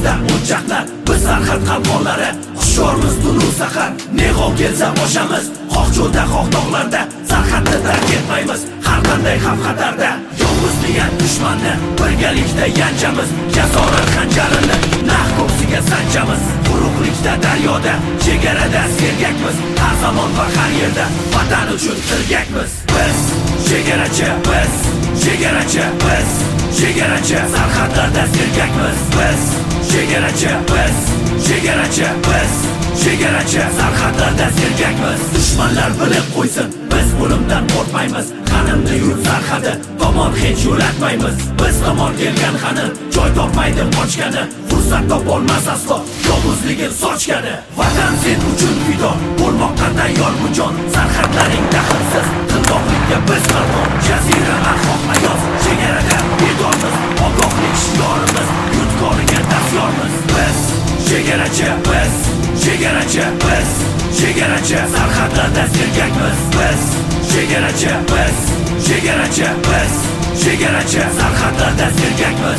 Yonimizda o'choqlar, biz sarhad qalqonlari. Hushyormiz tunu sahar, ne g'ov kelsa boshamiz. Xoh cho'lda, xoh tog'larda, sarhadni tark etmaymiz. Har qanday xavf-xatarda yolg'iz degan dushmanni birgalikda yanchamiz. Jasorat xanjarini naq ko'ksiga sanchamiz. Quruqlikda, daryoda, chegarada sergakmiz. Har zamon va har yerda vatan uchun tirgakmiz. Biz chegarachi, biz chegarachi, biz chegarachi, sarhadlarda sergakmiz. Biz chegarachi, biz chegarachi, biz chegarachi, sarhadlarda sergakmiz. Dushmanlar bilib qo'ysin, biz o'limdan qo'rqmaymiz. Qanimni yurt sarhadi tomon hech yo'latmaymiz. Biz tomon kelgan xani joy topmaydi qochgani. Fursat topolmas aslo yolg'izligin sochgani. Vatan sen uchun fido bo'lmoqqa tayyor bu jon. Sarhadlaring daxlsiz, qildoqlikka biz qalqon. Jazirama xohlayoz, chegarada bedormiz. Ogohlik shiorimiz, yurtkoriga dastyormiz. Biz chegarachi, biz chegarachi, biz chegarachi, sarhadlarda sergakmiz. Biz chegarachi, biz chegarachi, biz chegarachi, sarhadlarda sergakmiz.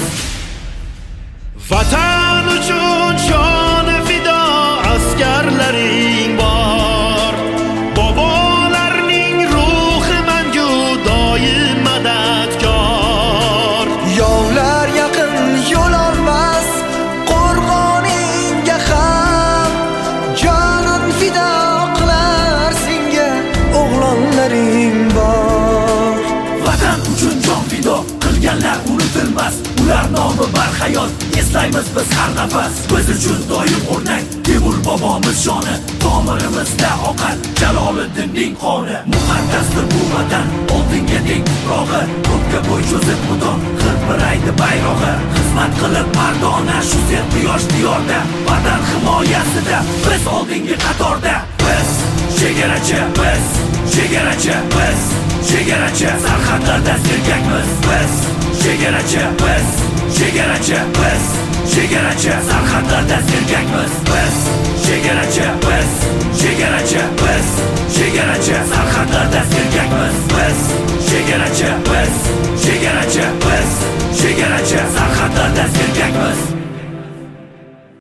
Vatan uchun joni fido askarlaring bor. Bobolarning ruhi mangu doim madadkor. Yovlar yaqin yo'l olmas qo'rg'oningga ham. Jonin fido qilar senga o'g'lonlaring bor. Vatan uchun jon fido qilganlar unutilmas. Ular nomi barhayot, eslaymiz biz har nafas. Biz uchun doim o'rnak Temur bobomiz joni. Tomirimizda oqar Jaloliddinning qoni. Muqaddasdir bu vatan, oltinga teng tuprog'i. Ko'kka bo'y cho'zib mudom hilpiraydi bayrog'i. Xizmat qilib mardona shu sen quyosh diyorda. Vatan himoyasida biz oldingi qatorda. Biz chegarachi, biz chegarachi, biz chegarachi, sarhadlarda sergakmiz. Biz chegarachi, biz chegarachi, biz chegarachi, sarhadlarda sergakmiz. Biz chegarachi, biz chegarachi, biz chegarachi, sarhadlarda sergakmiz. Biz chegarachi,